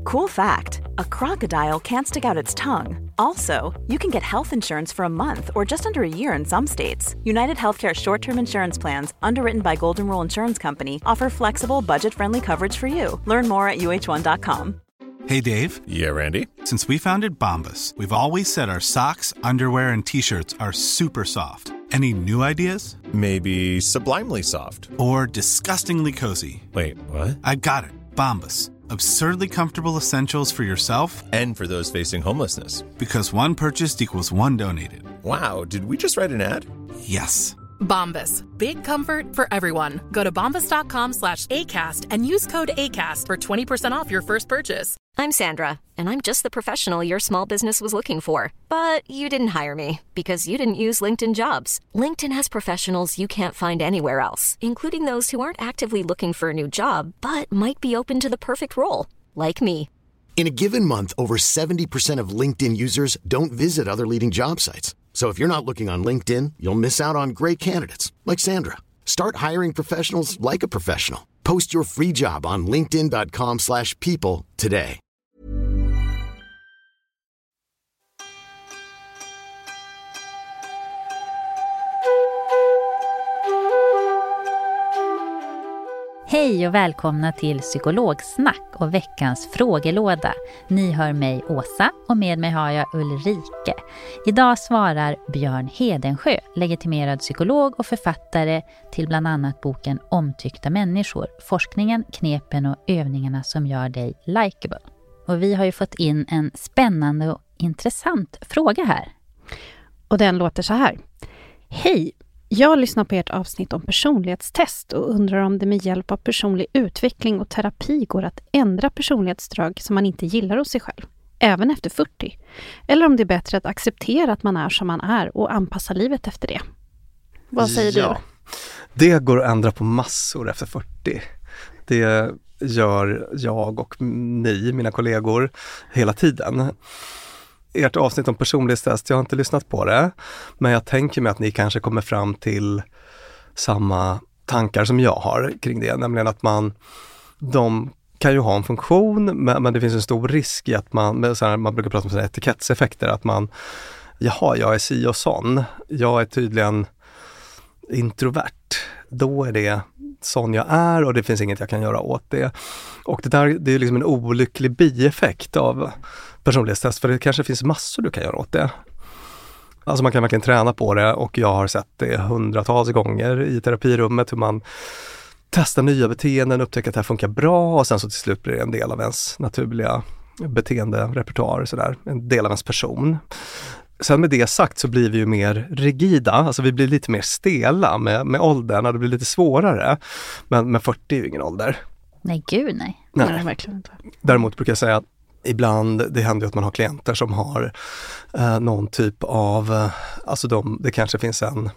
Cool fact, a crocodile can't stick out its tongue. Also, you can get health insurance for a month or just under a year in some states. United Healthcare short-term insurance plans, underwritten by Golden Rule Insurance Company, offer flexible, budget-friendly coverage for you. Learn more at uh1.com. Hey, Dave. Yeah, Randy. Since we founded Bombas, we've always said our socks, underwear, and T-shirts are super soft. Any new ideas? Maybe sublimely soft. Or disgustingly cozy. Wait, what? I got it. Bombas. Absurdly comfortable essentials for yourself and for those facing homelessness. Because one purchased equals one donated. Wow, did we just write an ad? Yes. Bombas. Big comfort for everyone. Go to bombas.com/ACAST and use code ACAST for 20% off your first purchase. I'm Sandra, and I'm just the professional your small business was looking for. But you didn't hire me because you didn't use LinkedIn Jobs. LinkedIn has professionals you can't find anywhere else, including those who aren't actively looking for a new job, but might be open to the perfect role, like me. In a given month, over 70% of LinkedIn users don't visit other leading job sites. So if you're not looking on LinkedIn, you'll miss out on great candidates like Sandra. Start hiring professionals like a professional. Post your free job on linkedin.com/people today. Hej och välkomna till Psykologsnack och veckans frågelåda. Ni hör mig, Åsa, och med mig har jag Ulrike. Idag svarar Björn Hedensjö, legitimerad psykolog och författare till bland annat boken Omtyckta människor, forskningen, knepen och övningarna som gör dig likeable. Och vi har ju fått in en spännande och intressant fråga här. Och den låter så här. Hej! Jag lyssnar på ert avsnitt om personlighetstest och undrar om det med hjälp av personlig utveckling och terapi går att ändra personlighetsdrag som man inte gillar hos sig själv, även efter 40. Eller om det är bättre att acceptera att man är som man är och anpassa livet efter det. Vad säger du? Det går att ändra på massor efter 40. Det gör jag och ni, mina kollegor, hela tiden. Ert avsnitt om personlighetstest, jag har inte lyssnat på det, men jag tänker mig att ni kanske kommer fram till samma tankar som jag har kring det, nämligen att de kan ju ha en funktion, men det finns en stor risk i att man brukar prata om sådana etikettseffekter, att jag är si och sån, jag är tydligen introvert, då är det sån jag är och det finns inget jag kan göra åt det. Och det är liksom en olycklig bieffekt av personlighetstest, för det kanske finns massor du kan göra åt det. Alltså man kan verkligen träna på det, och jag har sett det hundratals gånger i terapirummet hur man testar nya beteenden, upptäcker att det här funkar bra, och sen så till slut blir det en del av ens naturliga beteenderepertoar, sådär, en del av ens person. Sen med det sagt så blir vi ju mer rigida, alltså vi blir lite mer stela med åldern, och det blir lite svårare. Men 40 är ju ingen ålder. Nej, gud nej. Nej, verkligen inte. Däremot brukar jag säga att ibland, det händer ju att man har klienter som har någon typ av, det kanske finns en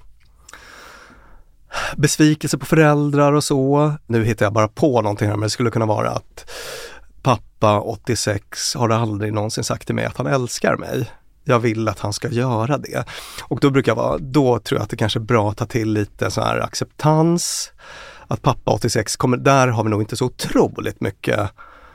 besvikelse på föräldrar och så. Nu hittar jag bara på någonting här, men det skulle kunna vara att pappa 86 har aldrig någonsin sagt till mig att han älskar mig. Jag vill att han ska göra det. Och då tror jag att det kanske är bra att ta till lite så här acceptans. Att pappa 86 där har vi nog inte så otroligt mycket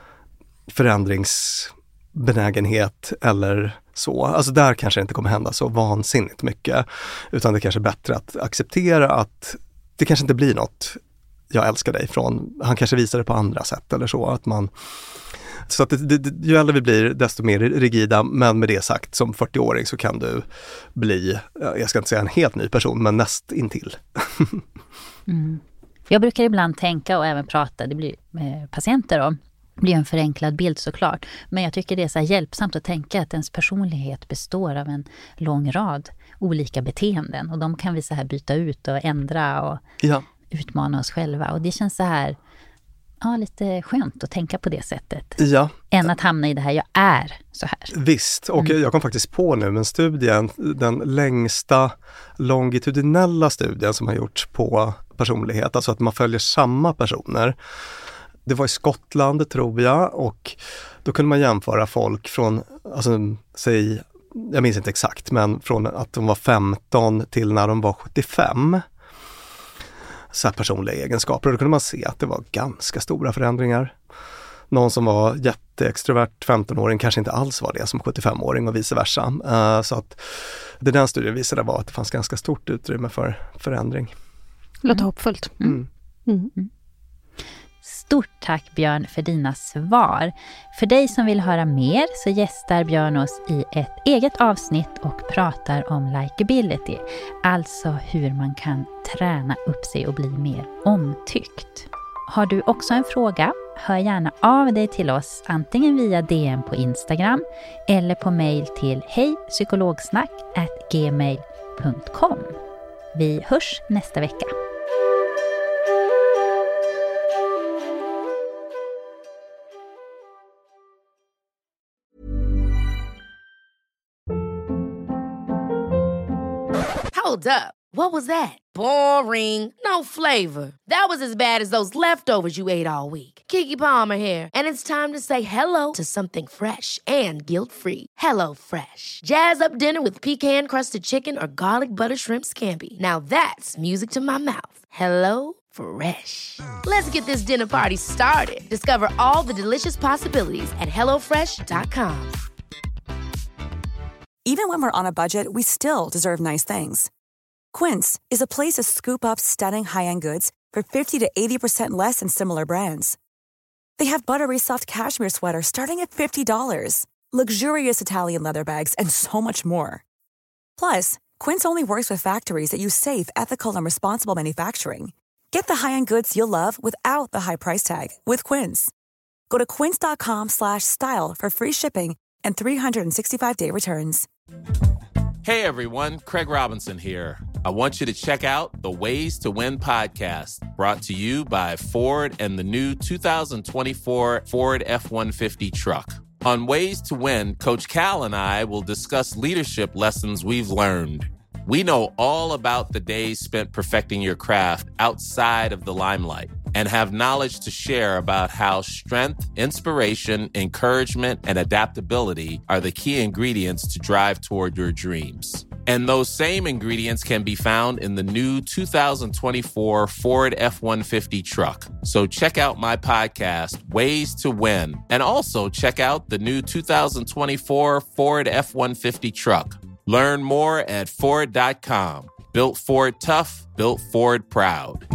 förändringsbenägenhet eller så. Alltså där kanske det inte kommer hända så vansinnigt mycket. Utan det kanske är bättre att acceptera att det kanske inte blir något jag älskar dig från. Han kanske visar det på andra sätt eller så. Så att ju äldre vi blir desto mer rigida, men med det sagt, som 40-åring så kan du bli, jag ska inte säga en helt ny person, men näst intill. Mm. Jag brukar ibland tänka och även prata, det blir med patienter då, det blir en förenklad bild såklart, men jag tycker det är så här hjälpsamt att tänka att ens personlighet består av en lång rad olika beteenden, och de kan vi så här byta ut och ändra och utmana oss själva, och det känns så här lite skönt att tänka på det sättet. Ja. Än att hamna i det här, jag är så här. Visst, och jag kom faktiskt på nu en studie, den längsta longitudinella studien som har gjorts på personlighet, alltså att man följer samma personer. Det var i Skottland tror jag, och då kunde man jämföra folk från, jag minns inte exakt, men från att de var 15 till när de var 75. Så här personliga egenskaper, och då kunde man se att det var ganska stora förändringar. någon som var jätteextrovert 15-åring kanske inte alls var det som 75-åring och vice versa. Så att det den studien visade var att det fanns ganska stort utrymme för förändring. Låter hoppfullt. Stort tack Björn för dina svar. För dig som vill höra mer så gästar Björn oss i ett eget avsnitt och pratar om likability. Alltså hur man kan träna upp sig och bli mer omtyckt. Har du också en fråga? Hör gärna av dig till oss antingen via DM på Instagram eller på mejl till hejpsykologsnack@gmail.com. Vi hörs nästa vecka. Hold up. What was that? Boring. No flavor. That was as bad as those leftovers you ate all week. Keke Palmer here, and it's time to say hello to something fresh and guilt-free. Hello Fresh. Jazz up dinner with pecan-crusted chicken or garlic butter shrimp scampi. Now that's music to my mouth. Hello Fresh. Let's get this dinner party started. Discover all the delicious possibilities at hellofresh.com. Even when we're on a budget, we still deserve nice things. Quince is a place to scoop up stunning high-end goods for 50 to 80% less than similar brands. They have buttery soft cashmere sweaters starting at $50, luxurious Italian leather bags, and so much more. Plus, Quince only works with factories that use safe, ethical, and responsible manufacturing. Get the high-end goods you'll love without the high price tag with Quince. Go to quince.com/style for free shipping and 365-day returns. Hey everyone, Craig Robinson here. I want you to check out the Ways to Win podcast, brought to you by Ford and the new 2024 Ford F-150 truck. On Ways to Win, Coach Cal and I will discuss leadership lessons we've learned. We know all about the days spent perfecting your craft outside of the limelight and have knowledge to share about how strength, inspiration, encouragement, and adaptability are the key ingredients to drive toward your dreams. And those same ingredients can be found in the new 2024 Ford F-150 truck. So check out my podcast, Ways to Win, and also check out the new 2024 Ford F-150 truck. Learn more at Ford.com. Built Ford tough, built Ford proud.